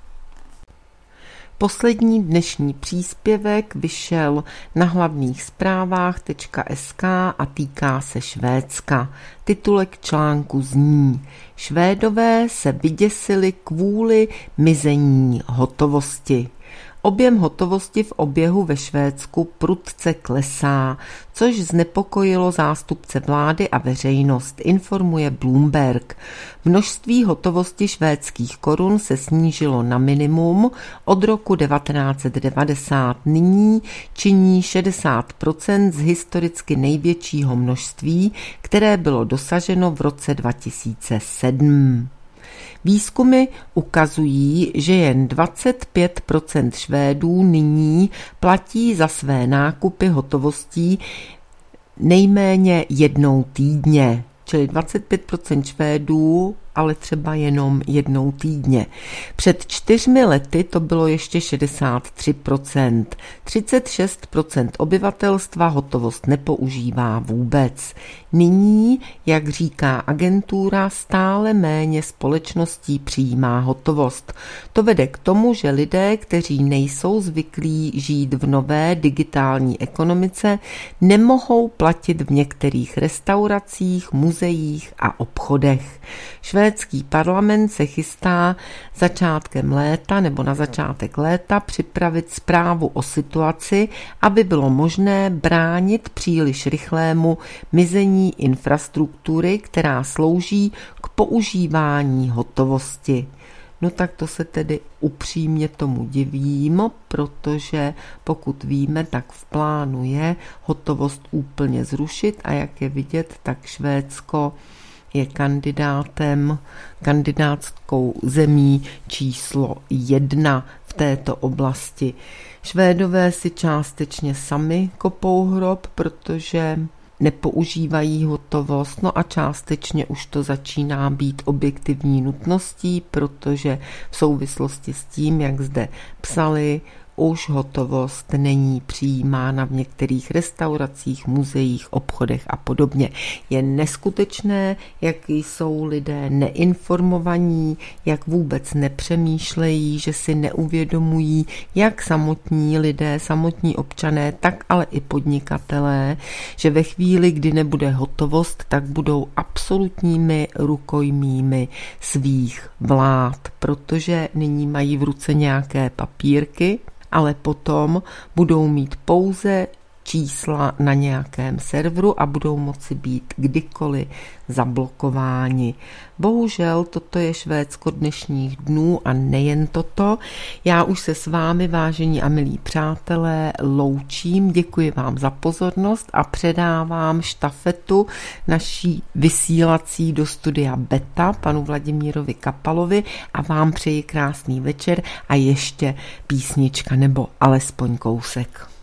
Poslední dnešní příspěvek vyšel na hlavních zprávách.sk a týká se Švédska. Titulek článku zní: Švédové se vyděsili kvůli mizení hotovosti. Objem hotovosti v oběhu ve Švédsku prudce klesá, což znepokojilo zástupce vlády a veřejnost, informuje Bloomberg. Množství hotovosti švédských korun se snížilo na minimum od roku 1990. Nyní činí 60% z historicky největšího množství, které bylo dosaženo v roce 2007. Výzkumy ukazují, že jen 25% Švédů nyní platí za své nákupy hotovostí nejméně jednou týdně. Čili 25% Švédů, ale třeba jenom jednou týdně. Před 4 lety to bylo ještě 63%. 36% obyvatelstva hotovost nepoužívá vůbec. Nyní, jak říká agentura, stále méně společností přijímá hotovost. To vede k tomu, že lidé, kteří nejsou zvyklí žít v nové digitální ekonomice, nemohou platit v některých restauracích, muzeích a obchodech. Švédský parlament se chystá začátkem léta nebo na začátek léta připravit zprávu o situaci, aby bylo možné bránit příliš rychlému mizení infrastruktury, která slouží k používání hotovosti. No tak to se tedy upřímně tomu divím, protože pokud víme, tak v plánu je hotovost úplně zrušit a jak je vidět, tak Švédsko je kandidátskou zemí číslo 1 v této oblasti. Švédové si částečně sami kopou hrob, protože nepoužívají hotovost, no a částečně už to začíná být objektivní nutností, protože v souvislosti s tím, jak zde psali, už hotovost není přijímána v některých restauracích, muzeích, obchodech a podobně. Je neskutečné, jak jsou lidé neinformovaní, jak vůbec nepřemýšlejí, že si neuvědomují, jak samotní lidé, samotní občané, tak ale i podnikatelé, že ve chvíli, kdy nebude hotovost, tak budou absolutními rukojmími svých vlád, protože nyní mají v ruce nějaké papírky, ale potom budou mít pouze čísla na nějakém serveru a budou moci být kdykoliv zablokováni. Bohužel toto je Švédsko dnešních dnů a nejen toto. Já už se s vámi, vážení a milí přátelé, loučím. Děkuji vám za pozornost a předávám štafetu naší vysílací do studia Beta panu Vladimírovi Kapalovi a vám přeji krásný večer a ještě písnička nebo alespoň kousek.